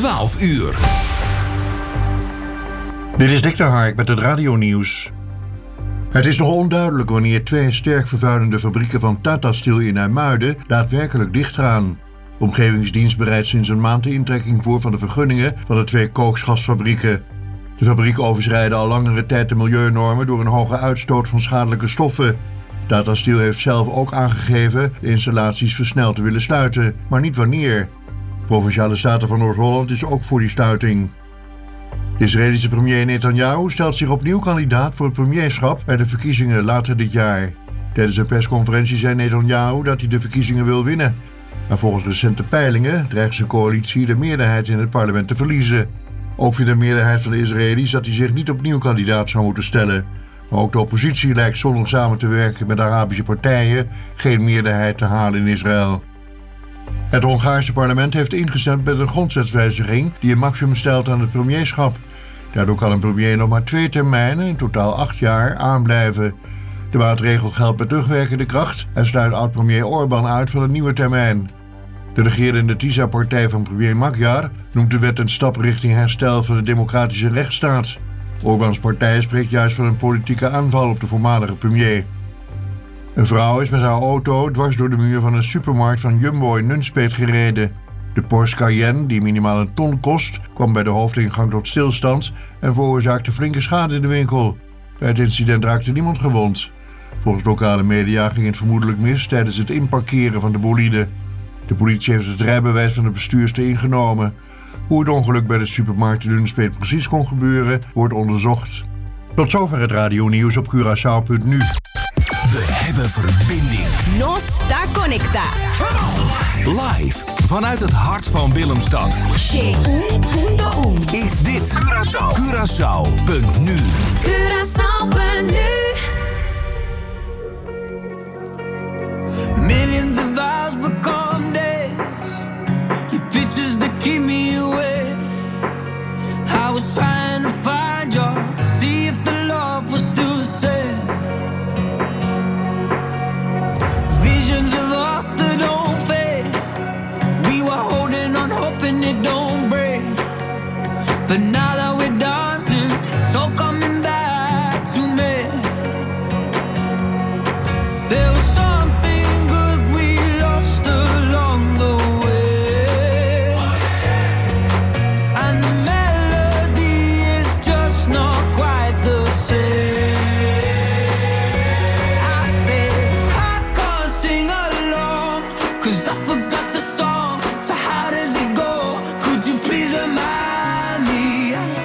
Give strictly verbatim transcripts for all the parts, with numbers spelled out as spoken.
twaalf uur. Dit is Dick de Hark met het radionieuws. Het is nog onduidelijk wanneer twee sterk vervuilende fabrieken van Tata Steel in IJmuiden daadwerkelijk dichtgaan. De Omgevingsdienst bereidt sinds een maand de intrekking voor van de vergunningen van de twee kooksgasfabrieken. De fabrieken overschrijden al langere tijd de milieunormen door een hoge uitstoot van schadelijke stoffen. Tata Steel heeft zelf ook aangegeven de installaties versneld te willen sluiten, maar niet wanneer. De Provinciale Staten van Noord-Holland is ook voor die sluiting. De Israëlische premier Netanyahu stelt zich opnieuw kandidaat voor het premierschap bij de verkiezingen later dit jaar. Tijdens een persconferentie zei Netanyahu dat hij de verkiezingen wil winnen. Maar volgens recente peilingen dreigt zijn coalitie de meerderheid in het parlement te verliezen. Ook vindt de meerderheid van de Israëli's dat hij zich niet opnieuw kandidaat zou moeten stellen. Maar ook de oppositie lijkt zonder samen te werken met Arabische partijen geen meerderheid te halen in Israël. Het Hongaarse parlement heeft ingestemd met een grondwetswijziging die een maximum stelt aan het premierschap. Daardoor kan een premier nog maar twee termijnen, in totaal acht jaar, aanblijven. De maatregel geldt met terugwerkende kracht en sluit oud-premier Orbán uit van een nieuwe termijn. De regerende TISA-partij van premier Magyar noemt de wet een stap richting herstel van de democratische rechtsstaat. Orbáns partij spreekt juist van een politieke aanval op de voormalige premier. Een vrouw is met haar auto dwars door de muur van een supermarkt van Jumbo in Nunspeet gereden. De Porsche Cayenne, die minimaal een ton kost, kwam bij de hoofdingang tot stilstand en veroorzaakte flinke schade in de winkel. Bij het incident raakte niemand gewond. Volgens lokale media ging het vermoedelijk mis tijdens het inparkeren van de bolide. De politie heeft het rijbewijs van de bestuurster ingenomen. Hoe het ongeluk bij de supermarkt in Nunspeet precies kon gebeuren, wordt onderzocht. Tot zover het radionieuws op Curaçao punt nu. We hebben verbinding. Nos está conecta. Live vanuit het hart van Willemstad. Is dit Curaçao. Curaçao punt nu. Curaçao punt nu. Millions of hours become days. Your pictures that keep me away. I was trying to find you, to see if the love was still the same. Visions of us that don't fade. We were holding on, hoping it don't break. But now that we're dancing, it's all coming back to me. There was something good we lost along the way. And the melody is just not quite the same. I said I can't sing along, 'cause I forgot the song. So how does it go? Could you please remind me?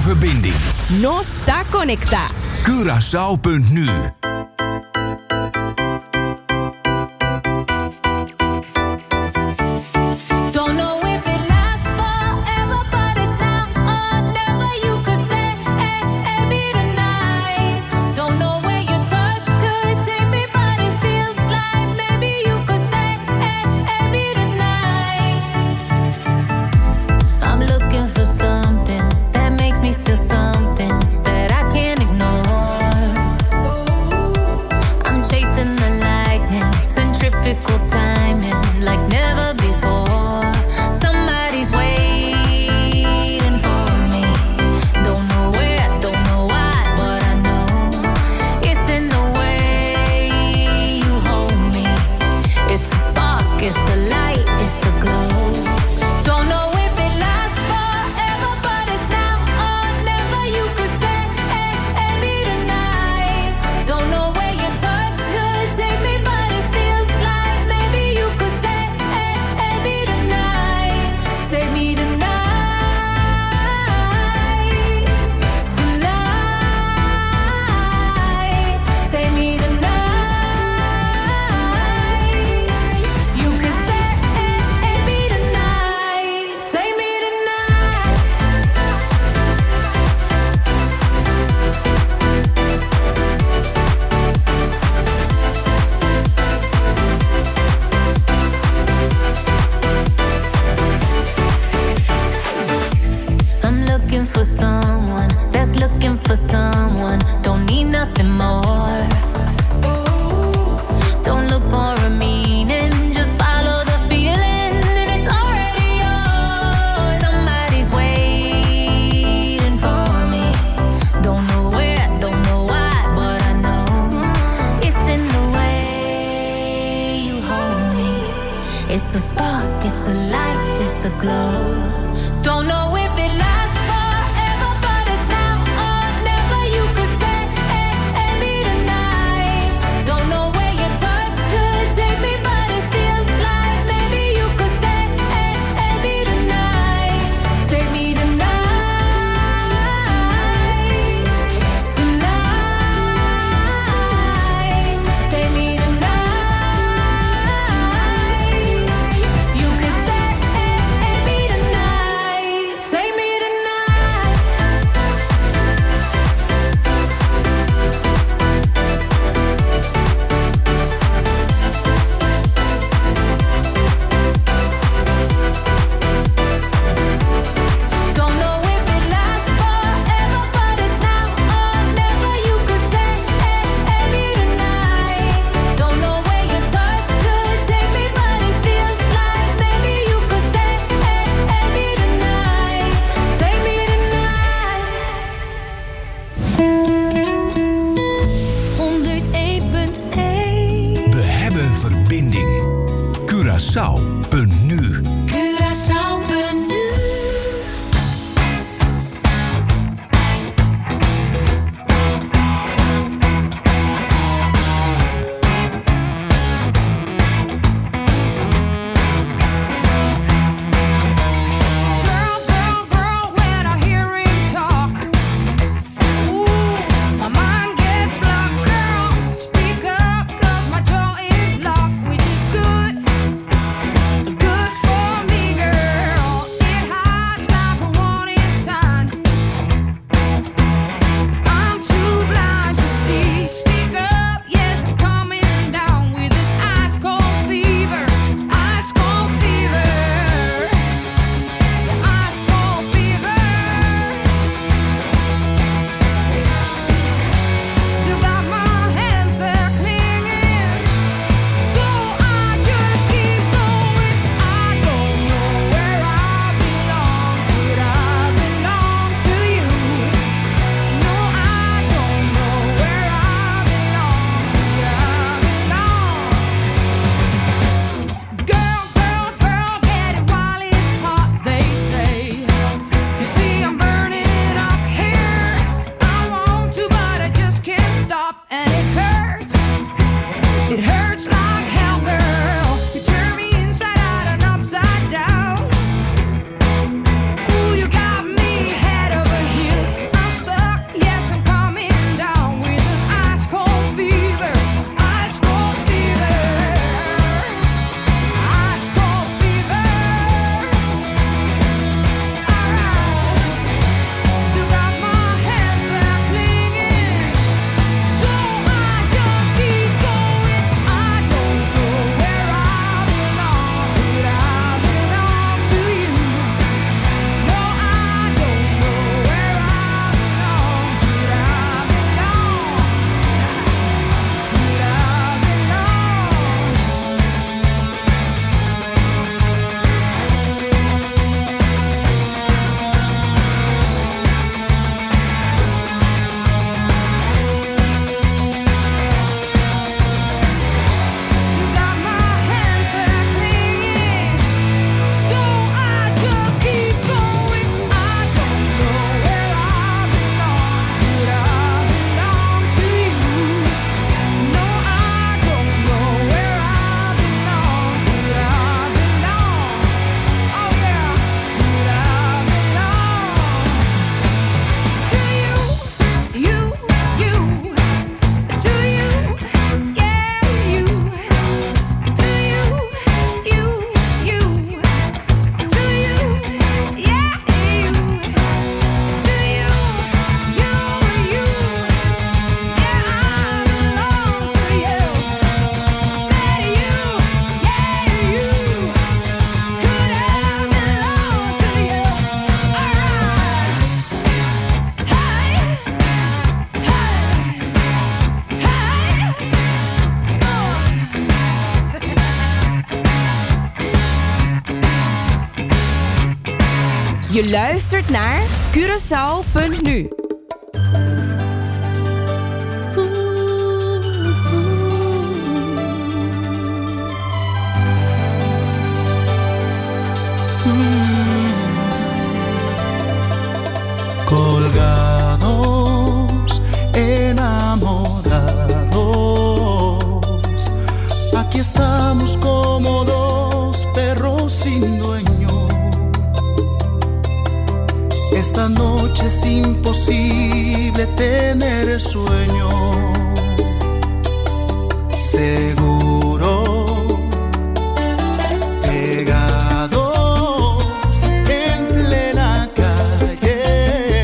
verbinding. No Está Conecta. Curaçao punt nu. You can say, hey, hey, me tonight. Je luistert naar Curaçao punt nu. Colgados, enamorados, aquí estamos como dos perros sin dueño. Esta noche es imposible tener sueño. Seguro, pegados en plena calle,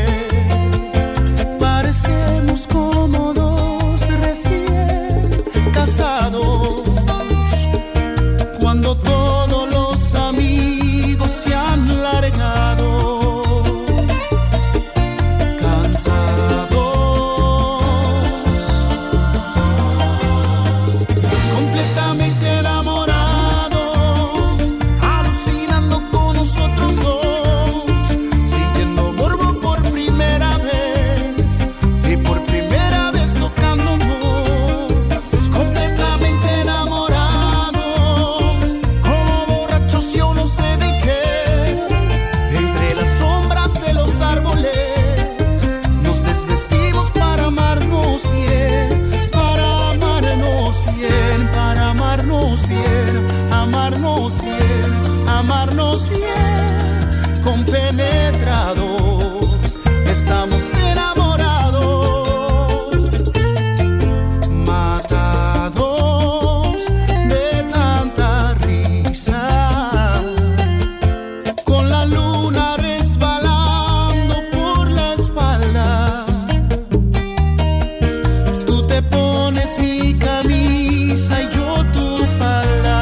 parecemos como dos recién casados, cuando todos los amigos se han largado. Amarnos bien, compenetrados, estamos enamorados, matados de tanta risa, con la luna resbalando por la espalda. Tú te pones mi camisa y yo tu falda.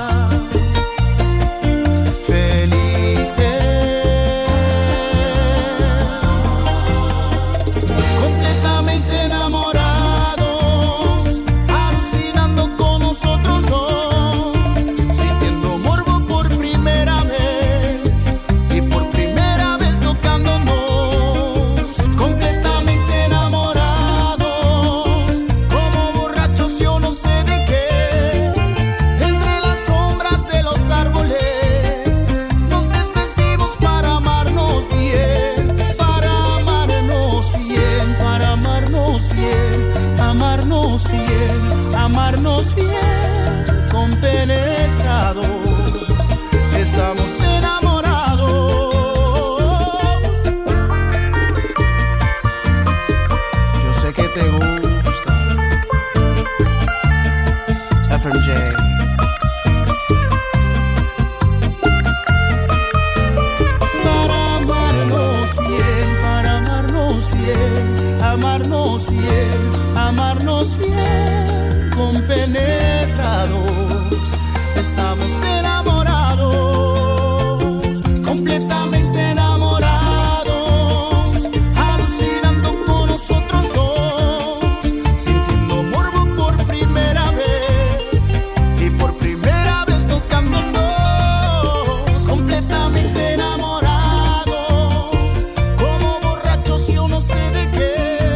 Amarnos bien, compenetrados, estamos enamorados. Yo sé que te gusta F M J. Para amarnos bien, para amarnos bien, amarnos bien, amarnos bien, compenetrados, estamos enamorados, completamente enamorados, alucinando con nosotros dos, sintiendo morbo por primera vez y por primera vez tocándonos, completamente enamorados, como borrachos yo no sé de qué.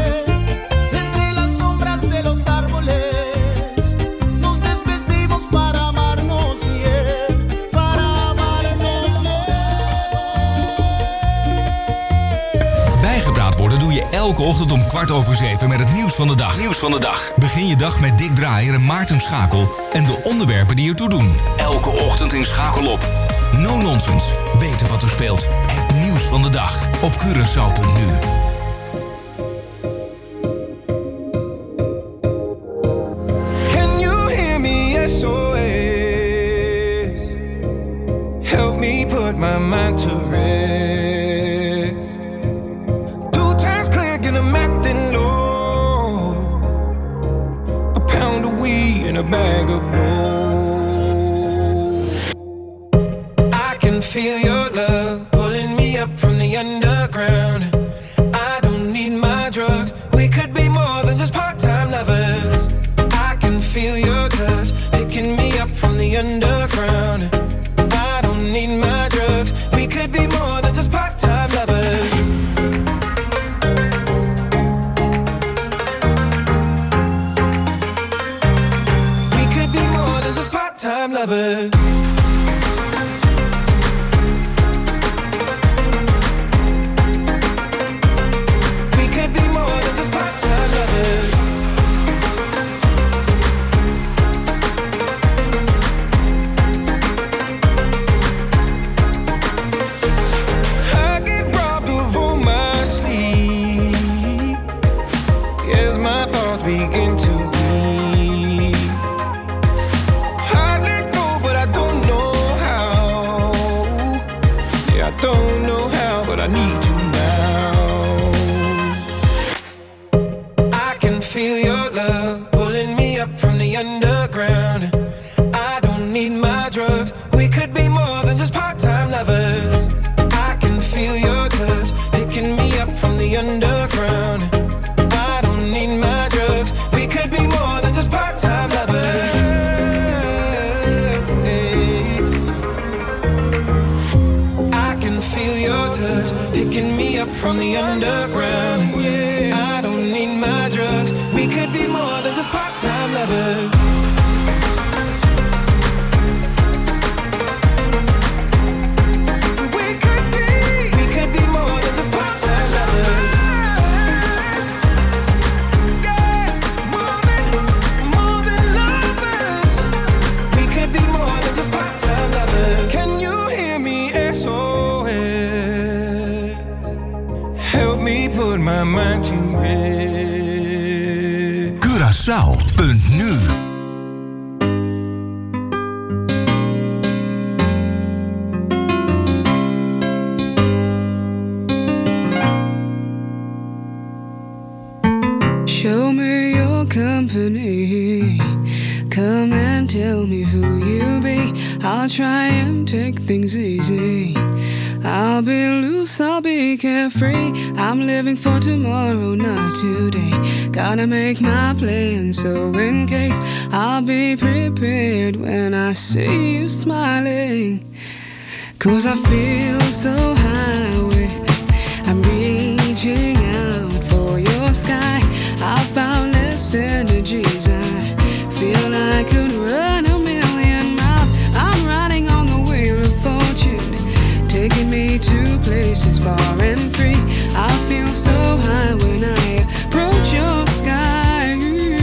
De los árboles nos desvestimos para amarnos bien, para amarnos bien. Bijgepraat worden doe je elke ochtend om kwart over zeven met het nieuws van de dag. Nieuws van de dag. Begin je dag met Dick Draaier en Maarten Schakel en de onderwerpen die ertoe doen. Elke ochtend in Schakel op. No nonsense. Weten wat er speelt. Het nieuws van de dag op Curaçao punt nu. My mind to rest. Two times click and I'm acting low. A pound of weed and a bag of blow. I can feel your love pulling me up from the underground. I don't need my drugs. We could be more than just part-time lovers. I can feel your touch picking me up from the underground. I don't need my drugs. We could be more than just part-time. don't know how, but I need you now. I can feel your love pulling me up from the underground. I don't need my drugs. We could be more than just part-time lovers. I can feel your touch picking me up from the underground. I don't need my drugs. We could be more than just part-time lovers. Hey. I can feel your touch picking me up from the underground. Yeah. I don't need my drugs. We could be more than just part-time lovers. My mind to rest. Curaçao punt n u Show me your company. Come and tell me who you be. I'll try and take things easy. I'll be loose, I'll be carefree. I'm living for tomorrow, not today. Gotta make my plan, so in case I'll be prepared when I see you smiling. Cause I feel so high with, I'm reaching out for your sky. I've boundless energies. I feel I could run a million miles. I'm riding on the wheel of fortune, taking me to places far and free. I feel so high when I approach your sky.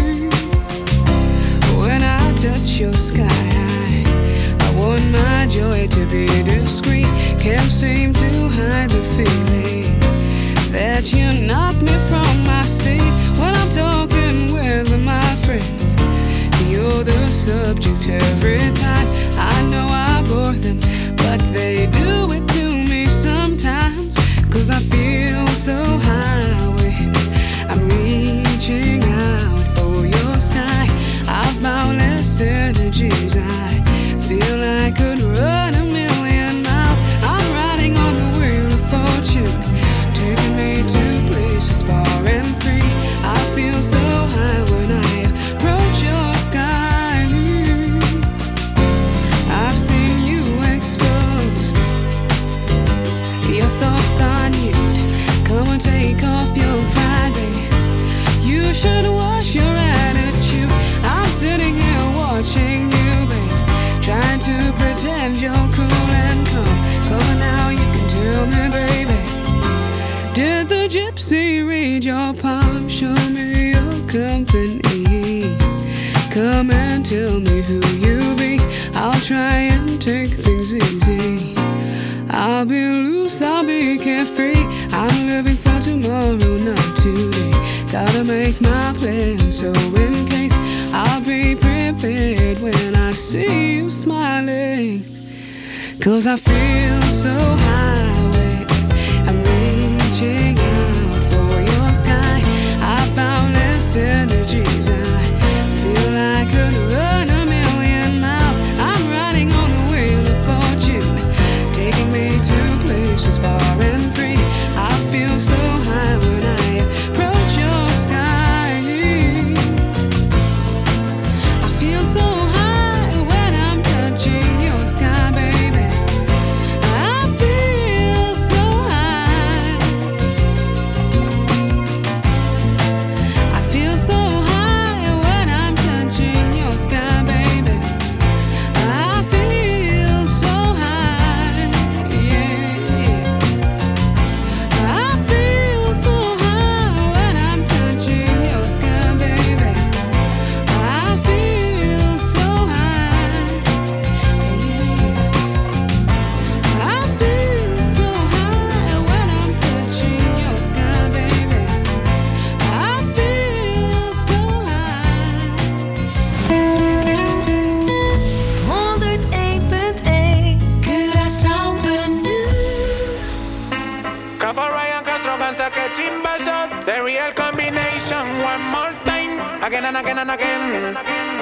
When I touch your sky, I, I want my joy to be discreet. Can't seem to hide the feeling that you knock me from my seat. When I'm talking with my friends, you're the subject every time. I know I bore them, but they do it to me sometimes. Cause I feel so high with, I'm reaching out for your sky. I've boundless energies. I feel I could run a million miles. I'm riding on the wheel of fortune, taking me to places far and free. I feel so high when I approach your sky. I've seen you exposed, your thoughts on you. Come and take off your pride, baby. You should wash your attitude. I'm sitting here watching you, baby, trying to pretend you're cool and calm. Come on now, you can tell me, baby, did the gypsy read your palm? Show me your company. Come and tell me who you be. I'll try and take things easy. I'll be loose, I'll be carefree. I'm living for tomorrow, not today. Gotta make my plan, so in case I'll be prepared when I see you smiling. Cause I feel so high when I'm reaching out for your sky. I've boundless energies. I feel I could run a million miles. I'm riding on the wheel of fortune, taking me to places far and free. I feel so high when I approach your sky. I feel so high when I'm touching your sky, baby. I feel so high. I feel so high when I'm touching your sky, baby. I feel so high, yeah, yeah. again and again and again.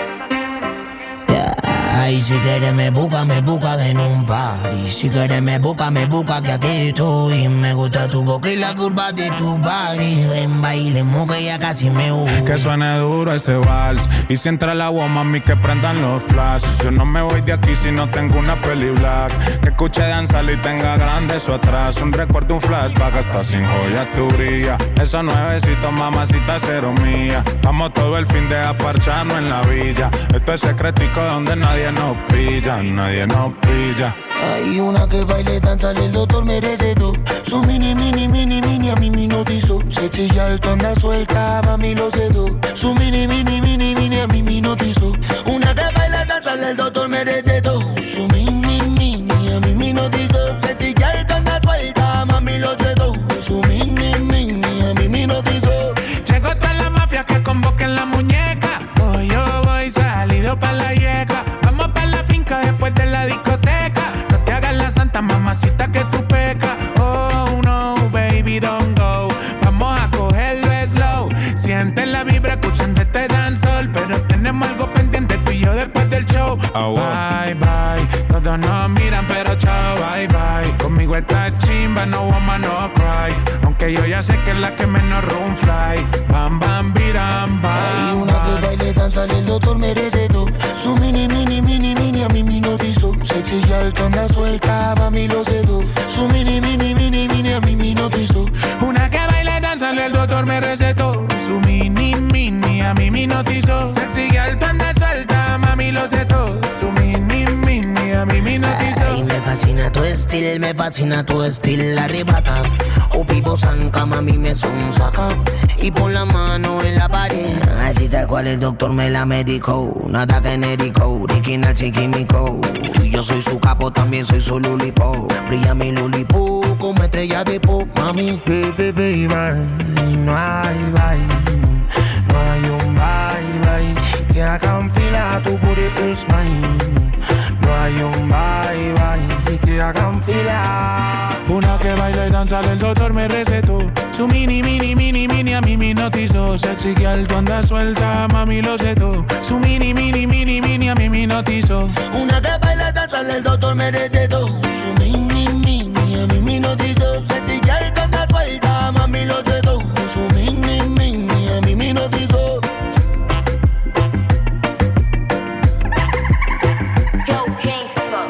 Ay, si quieres me busca, me busca en un party. Si quieres me busca, me busca que aquí estoy. Me gusta tu boca y la curva de tu body. Ven, bailemos que ya casi me voy. Que suene duro ese vals. Y si entra el agua, mami, que prendan los flash. Yo no me voy de aquí si no tengo una peli black. Que escuche danzar y tenga grande eso atrás. Un recuerdo, un flashback, hasta sin joya tu brilla. Esos nuevecitos, mamacita, cero mía. Vamos todo el fin de aparcharnos en la villa. Esto es secretico donde nadie nos pilla, nadie nos pilla. Hay una que baile, danza, el doctor me recetó. Su mini, mini, mini, mini, a mí me notizó. Se chilla alto, anda suelta, mami lo cedo. Su mini, mini, mini, mini, a mí me notizó. Una que baila, danza, el doctor me recetó. Su mini, mini, a mí me notizó. Se chilla alto, anda suelta, mami lo cedo. Su mini, mini, a mí me notizó. Llegó toda la mafia que convoquen la muñeca. Hoy yo voy salido pa' la yeca. Vamos pa' la finca después de la discoteca. No te hagas la santa, mamacita, que tú pecas. Oh no, baby, don't go. Vamos a cogerlo slow. Siente la vibra escuchando este dancehall. Pero tenemos algo pendiente tú y yo después del show. Oh, wow. Bye, bye. Todos nos miran pero chao, bye, bye. Conmigo está chimba, no woman, no cry. Aunque yo ya sé que es la que menos room fly. Bam, bam, biram, bam. Hay una que baile, danza, el doctor me recetó. Su mini, mini, mini, mini, a mí me notizó. Se chilla alto, anda suelta, mami lo cedo. Su mini, mini, mini, mini, a mí me notizó. Una que baile, danza, el doctor me recetó. Su mini, mini, a mí me notizó. Sexy alto, anda suelta, mami lo cedo. Su mini, mini, a mí me notizó. Ay, me fascina tu estilo, me fascina tu estilo, arrebata. O vivo zanca, mami me son saca. Y pon la mano en la pared. Así tal cual el doctor me la medicó. Nada genérico, original sin químico. Y yo soy su capo, también soy su lulipo. Brilla mi lulipo como estrella de pop, mami. Baby, baby, bye. No hay bye. No hay un bye, bye. Que haga un fila, tu booty is mine. No hay un bye, bye. Que hagan fila. Una que baila y danza, el doctor me recetó. Su mini, mini, mini, mini, a mí me notizó. Sexy que alto, anda suelta, mami lo cedo. Su mini, mini, mini, mini, a mí me notizó. Una que baila, danza, el doctor me recetó. Su mini, mini, a mí me notizó. Sexy que alto, anda suelta, mami lo cedo. Su mini, mini, a mí me notizó. Go Gangsta.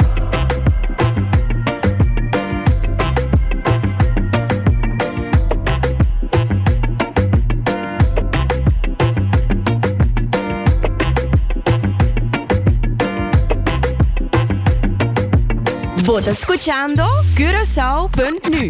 Vos escuchando Curaçao punto nu.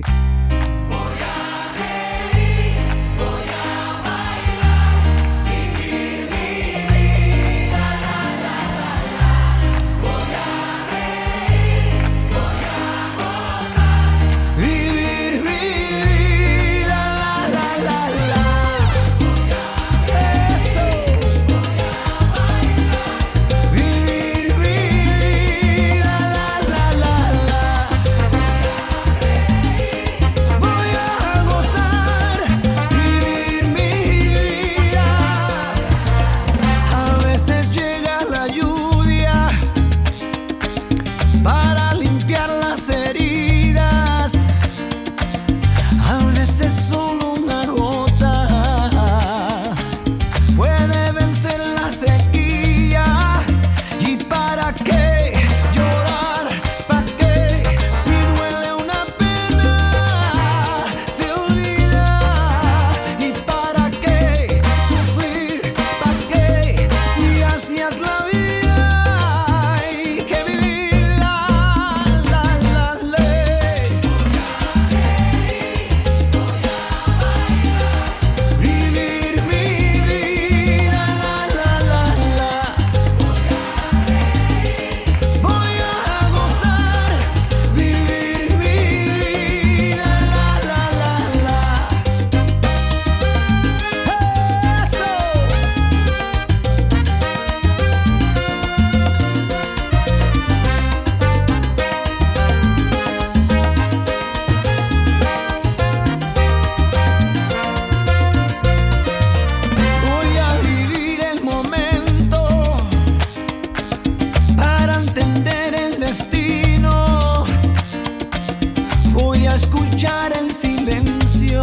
escuchar el silencio,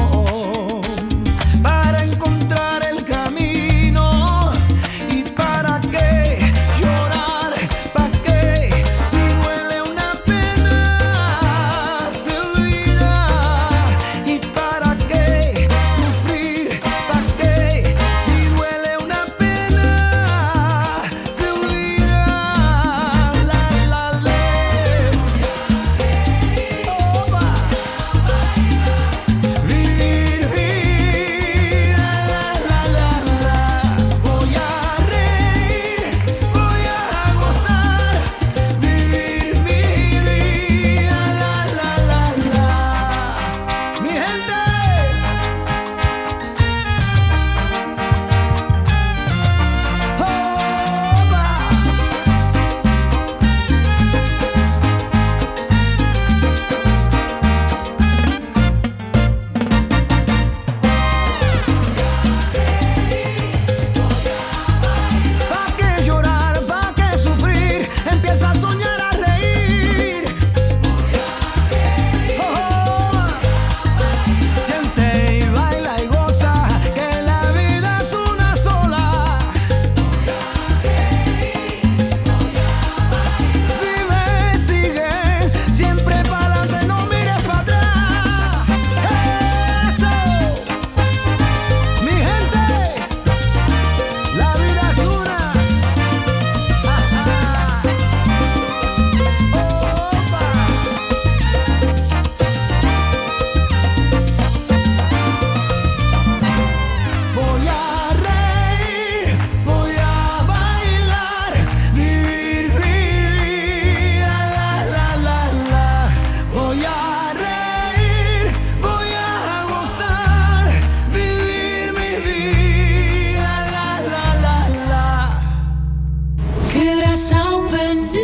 para encontrar el camino. ¿Y para qué llorar? ¿Para qué? Si duele una pena, se olvida. ¿Y para qué sufrir? ¿Para qué? Si duele una pena, se olvida. La, la, la. Opa. Vivir vida, la, la, la, la. Voy a reír, voy a gozar. Vivir mi vida, la, la, la, la. Mi gente. ¿Pa' qué llorar? ¿Pa' qué sufrir? Empieza a soñar, a reír. Oh, siente y baila y goza, que la vida es una sola. Vive, sigue, siempre pa'lante, no mires para atrás. Eso, mi gente, la vida es una. Voy a reír, voy a bailar, vivir mi vida, la, la, la, la. Voy a reír, voy a gozar, vivir mi vida, la, la, la, la. Curaçao Penu.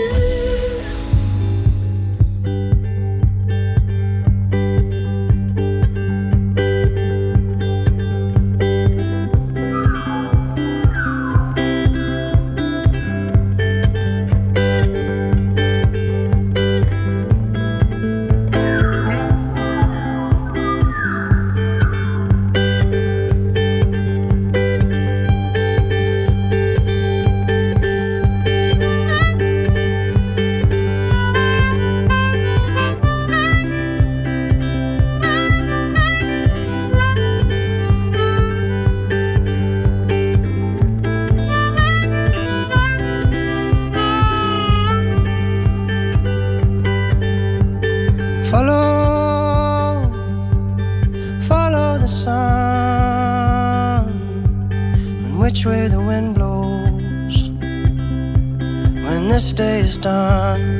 Follow, follow the sun, and which way the wind blows when this day is done.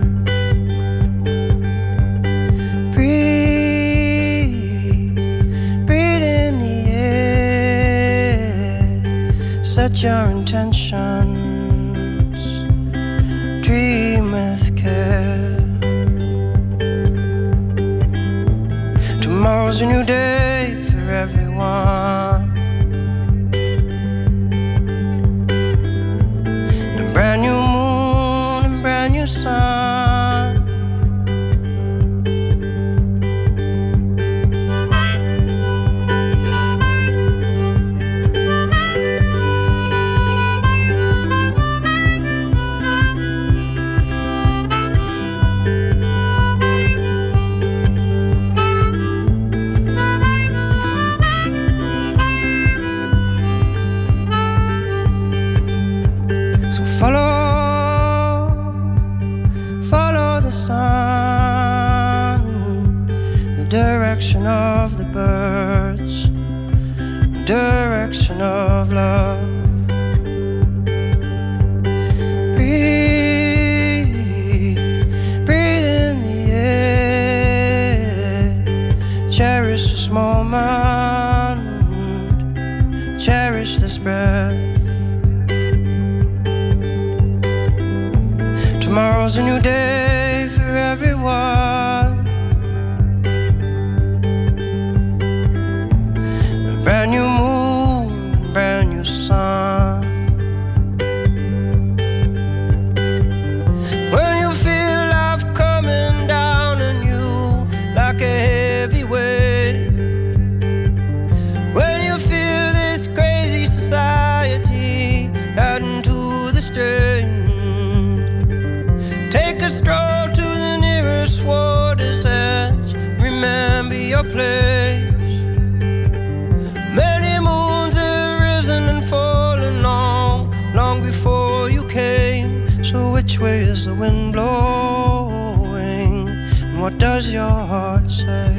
Breathe, breathe in the air, set your intentions, dream with care. Tomorrow's a new day for everyone, and a brand new moon and brand new sun. So follow, follow the sun, the direction of the birds, the direction of love. Breathe, breathe in the air, cherish this moment, cherish this breath. Tomorrow's a new day for everyone, a brand new moon, a brand new sun. When you feel life coming down on you like a your place. Many moons have risen and fallen long, long before you came. So which way is the wind blowing? And what does your heart say?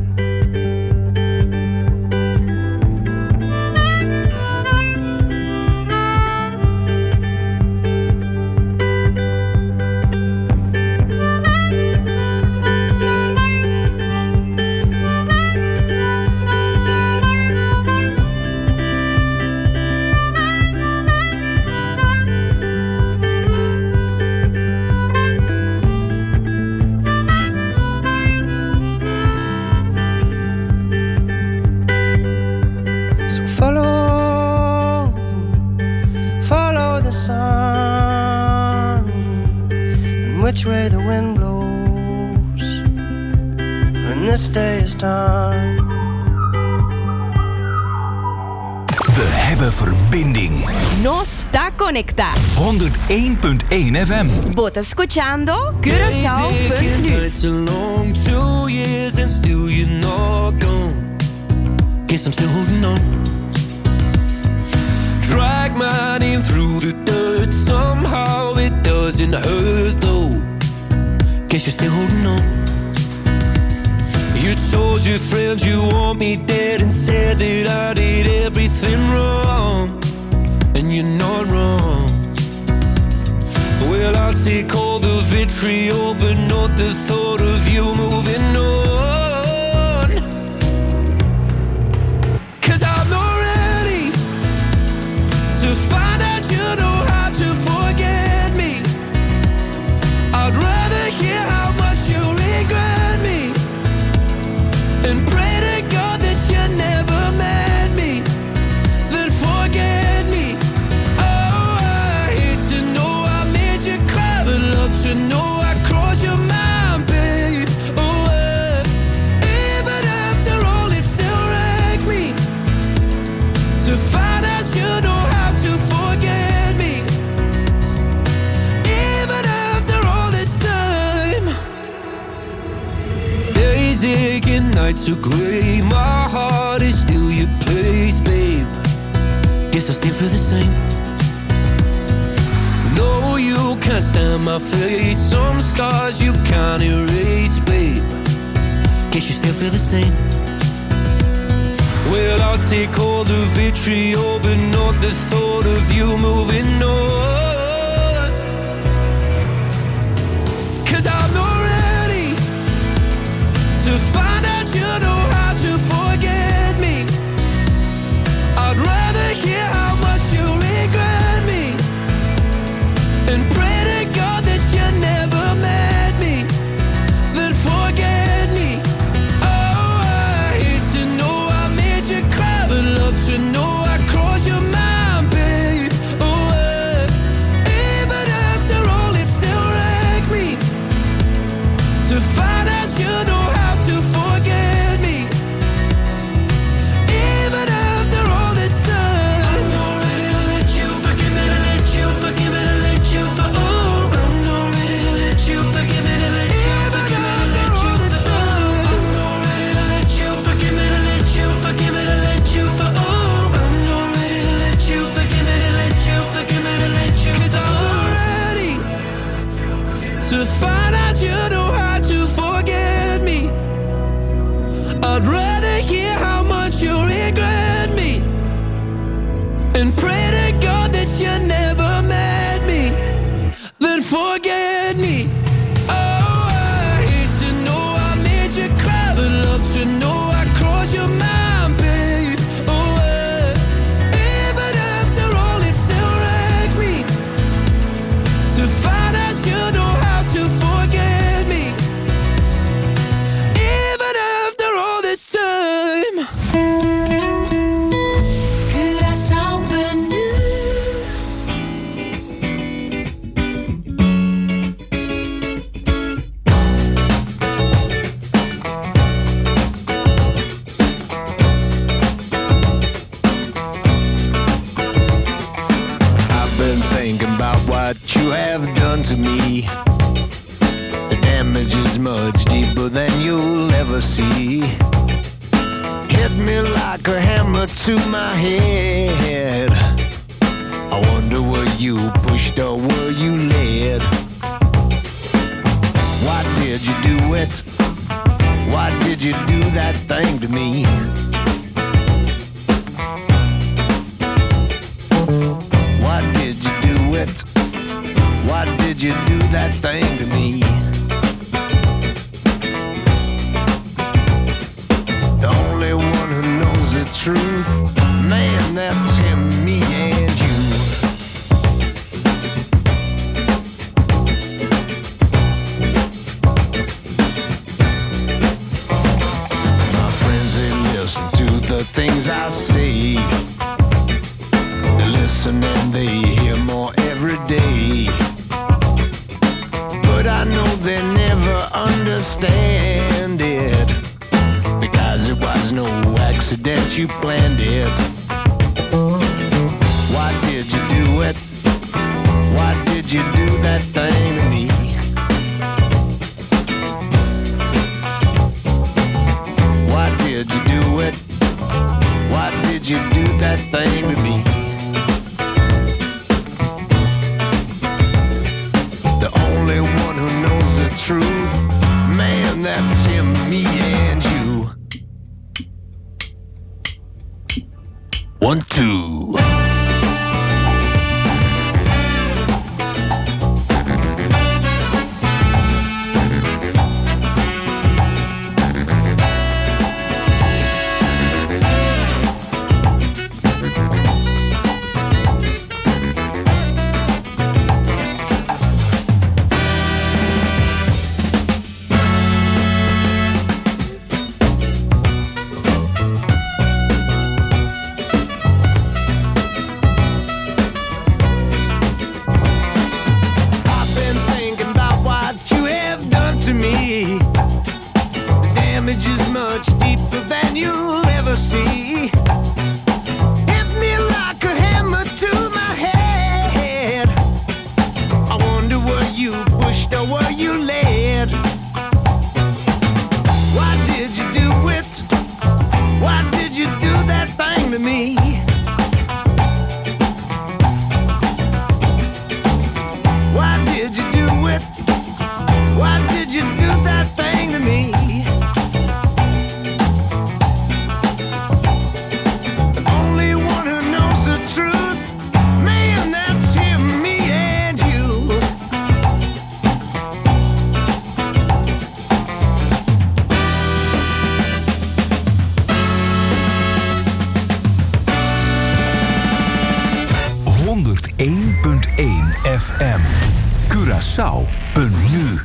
Which way the wind blows when this day is done. We hebben verbinding. No está conectado. honderdéén punt één F M. Vos escuchando Curaçao punt nu. It's a long two years and still you're not gone. Guess I'm still holding on. Drag my name through the dirt. Somehow it doesn't hurt though. Guess you're still holding on. You told your friends you want me dead and said that I did everything wrong. And you're not wrong. Well, I'll take all the vitriol, but not the thought of you moving on. 'Cause I'm not ready to find out you know how to forget me. I'd rather hear how much you regret me and pray to God that you never met me, then forget me. Oh, I hate to know I made you cry, but love to know I crossed your mind, babe. Oh, uh, even after all, it still wrecks me to find out you know how to forget me. Even after all this time, days aching, nights are grey. My heart is still your place, babe. Guess I still feel the same. No, you can't stand my face. Some scars you can't erase, babe. Guess you still feel the same. Well, I'll take all the vitriol, but not the thought of you moving on. 'Cause I'm not ready to find out you know how to forget me. I'd rather hear how much you regret me and pray to God that you never met me, then forget me. Oh, I hate to know I made you cry, but love to know I crossed your mind, babe. Oh, uh, even after all, it still wrecks me to find out you know how to forget me. Even after all this time, I'm not ready to let you forgive me, to let you forgive me, to let you for oh, I'm not ready to let you forgive me, to let you forgive me, to let you for oh, I'm not ready to let you forgive me, to let you forgive me, to let you for oh, I'm not ready to let you forgive me, to let you forgive me, to let you 'cause I'm not ready to find out you know how to forget me. I'd rather hear how much you regret me and pray to God that you never met me, then forget me. Oh, I hate to know I made you cry, but love to know I crossed your mind, babe. Oh, uh, even after all, it still wrecks me to find out you know how to forget me. Even after all this time. Curaçao punt nu. I've been thinking about what you have done to me. The damage is much deeper than you'll ever see. hit me like a hammer to my head. I wonder were you pushed or were you led? Why did you do it? Why did you do that thing to me? Why did you do it? Why did you do that thing to me? The only one who knows the truth, man, that's him, me and you. My friends, they listen to the things I say. They listen and they hear more every day. But I know they never understand it, because it was no accident, you planned it. Why did you do it? Why did you do that thing to me? Why did you do it? Why did you do that thing to me? The only one who knows the truth, man, that's him, me and you. One, two. honderdéén punt één F M. Curaçao.nu.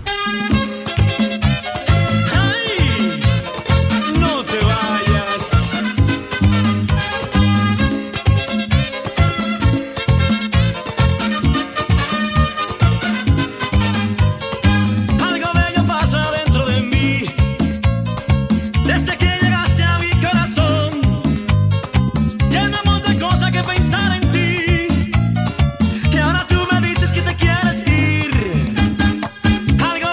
Algo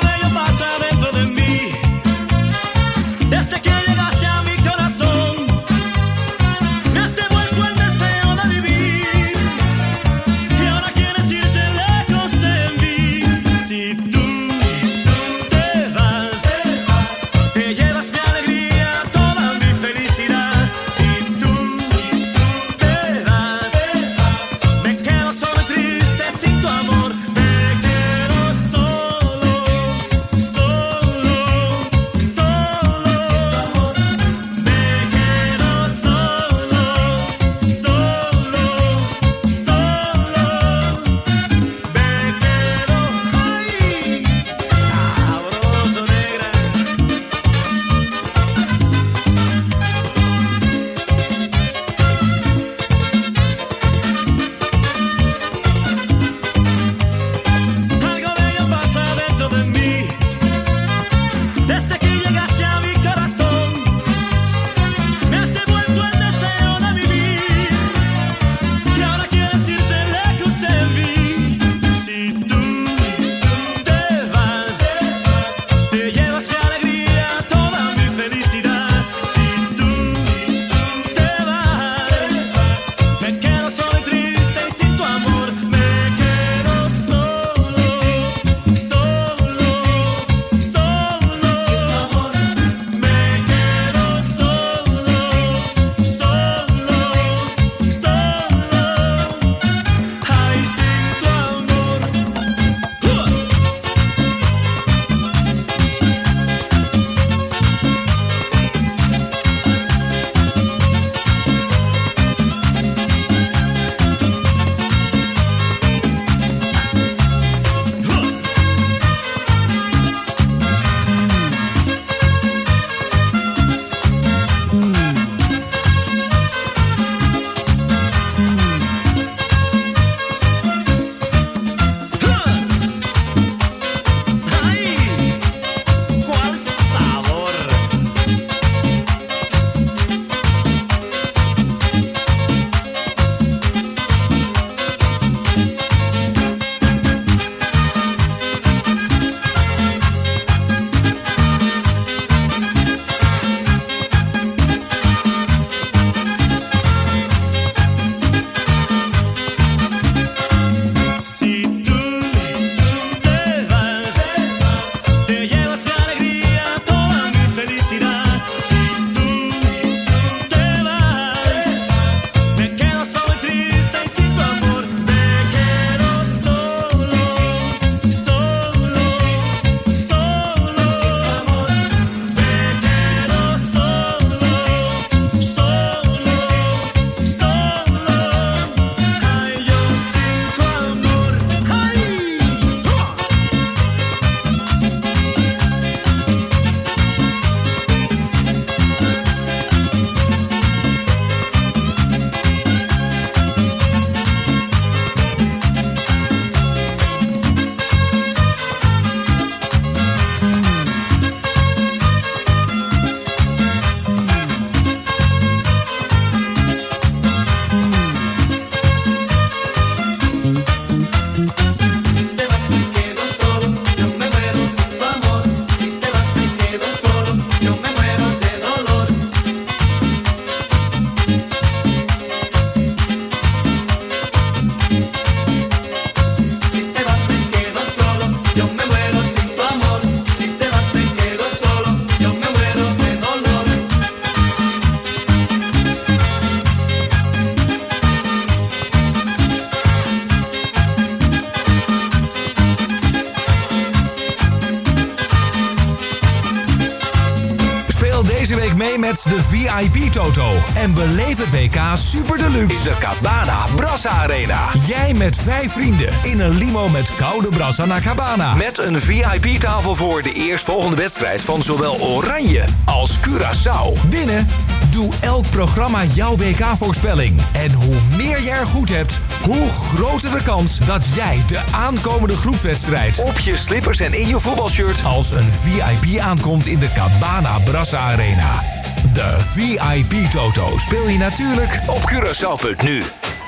Speel deze week mee met de V I P Toto en beleef het W K Super Deluxe in de Cabana Brassa Arena. Jij met vijf vrienden in een limo met koude brassa naar Cabana. Met een V I P-tafel voor de eerstvolgende wedstrijd van zowel Oranje als Curaçao. Winnen? Doe elk programma jouw W K-voorspelling. En hoe meer jij er goed hebt, hoe groter de kans dat jij de aankomende groepswedstrijd op je slippers en in je voetbalshirt als een V I P aankomt in de Cabana Brassa Arena. De V I P Toto speel je natuurlijk op Curaçao punt nu.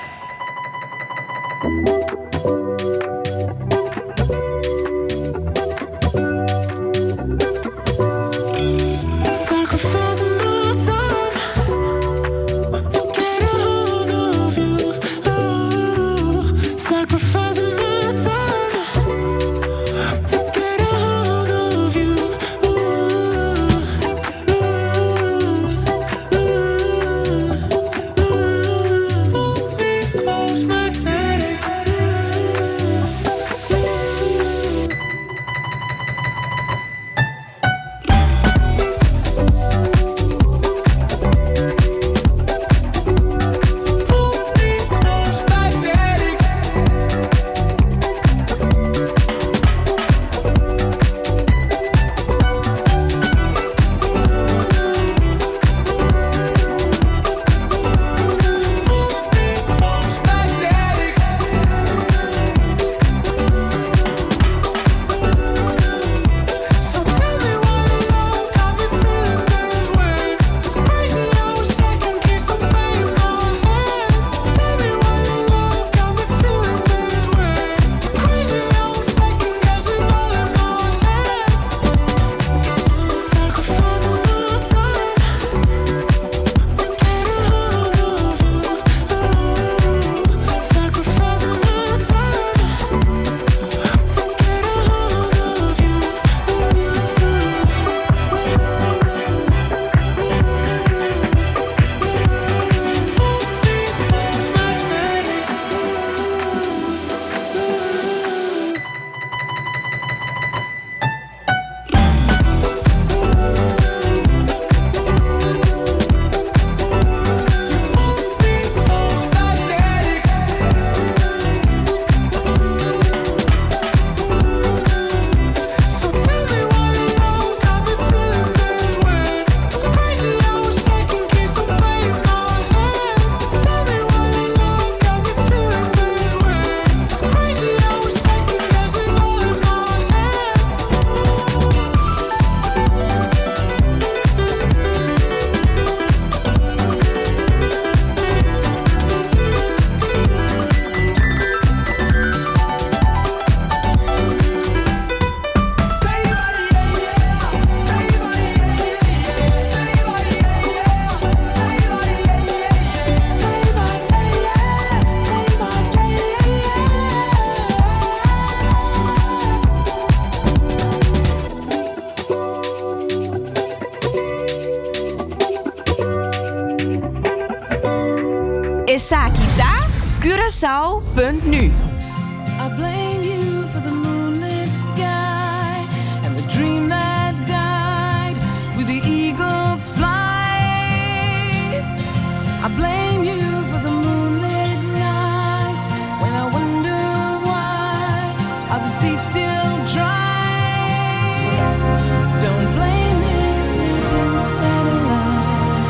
Esakita, Curaçao punt nu. I blame you for the moonlit sky and the dream that died with the eagle's flight. I blame you for the moonlit nights when I wonder why are the seas still dry. Don't blame this sleeping satellite.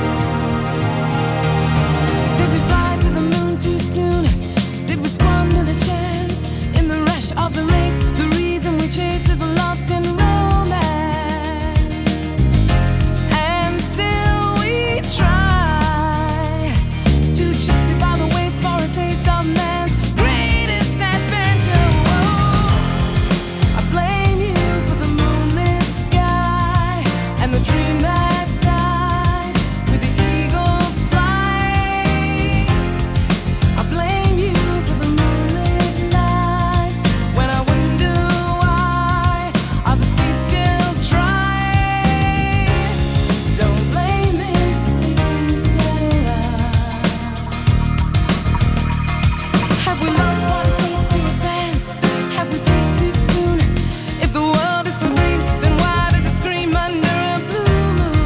Did we fly to the moon too soon? Did we squander the chance in the rush of the race? The reason we chase is lost in romance, and still we try to justify the waste for a taste of man's greatest adventure. Whoa. I blame you for the moonlit sky and the dream that died with the eagle's flight. I blame you for the moonlit nights when I wonder why are the seas still dry. Don't blame this sleeping satellite. Have we lost what it takes to advance? Have we peaked too soon? If the world is so green, then why does it scream under a blue moon?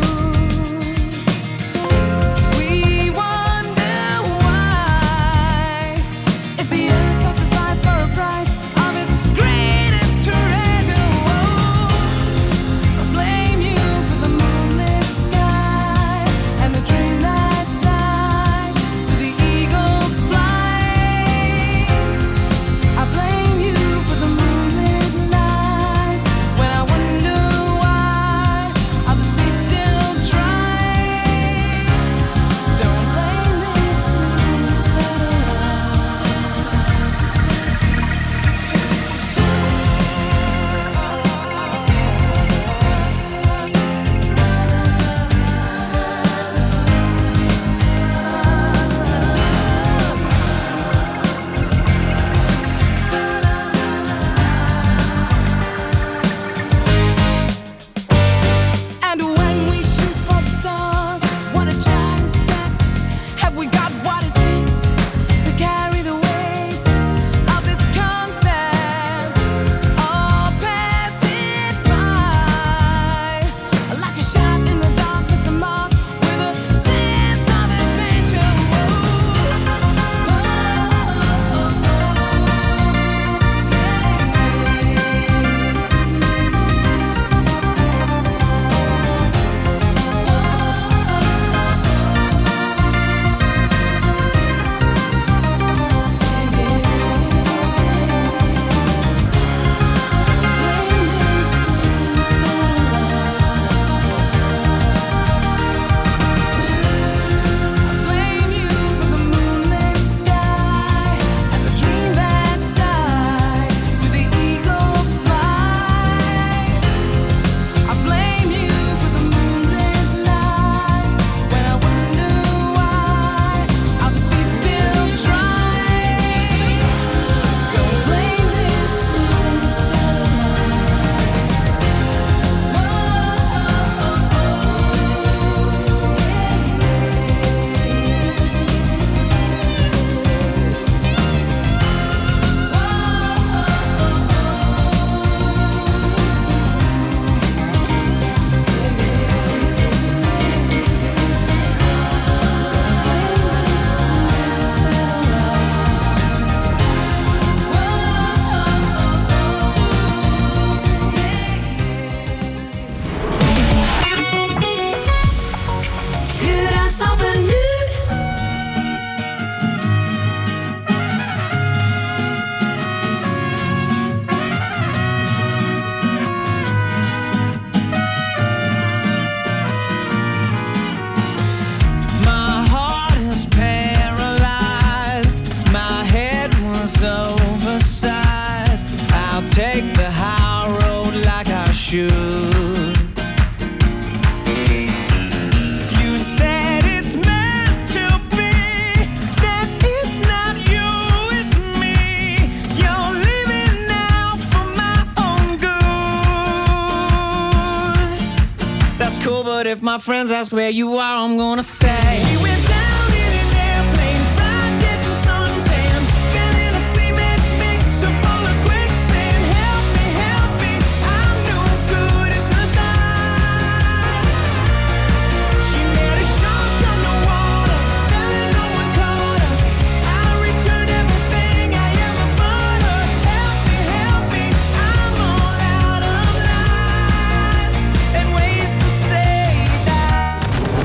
that's cool, but if my friends ask where you are, I'm gonna say she went down in an airplane, fried, getting suntan, fell in a cement mixer full of quicksand. Help me, help me, I'm no good at goodbye. She met a shark underwater, fell and no one caught her. I returned everything I ever bought her. Help me, help me, I'm all out of lines and ways to say that.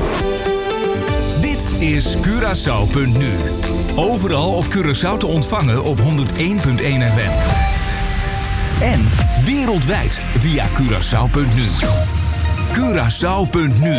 Dit is Curaçao punt nu. Overal op Curaçao te ontvangen op honderd één komma één F M. En wereldwijd via Curaçao punt nu. Curaçao punt nu.